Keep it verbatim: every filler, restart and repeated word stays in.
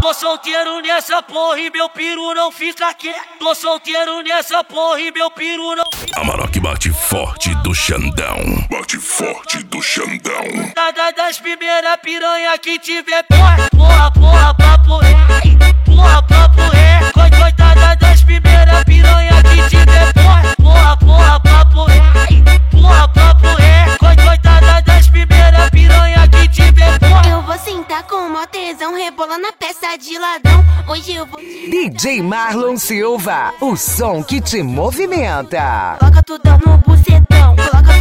Tô solteiro nessa porra e meu piru não fica quieto. Tô solteiro nessa porra e meu piru não fica. Amarok bate forte do Xandão. Bate forte do Xandão. Nada das primeiras piranha que tiver porra. Porra, porra, papo ré. Porra, papo ré. Coitada das primeiras piranha que tiver porra. Porra, porra, papo ré. Porra, papo ré. Coitada das primeiras piranha que tiver porra. Eu vou sentar com mó tesão, rebola na peça de ladrão. Hoje eu vou... D J Marlon Silva, o som que te movimenta. Coloca tudão no bucetão, coloca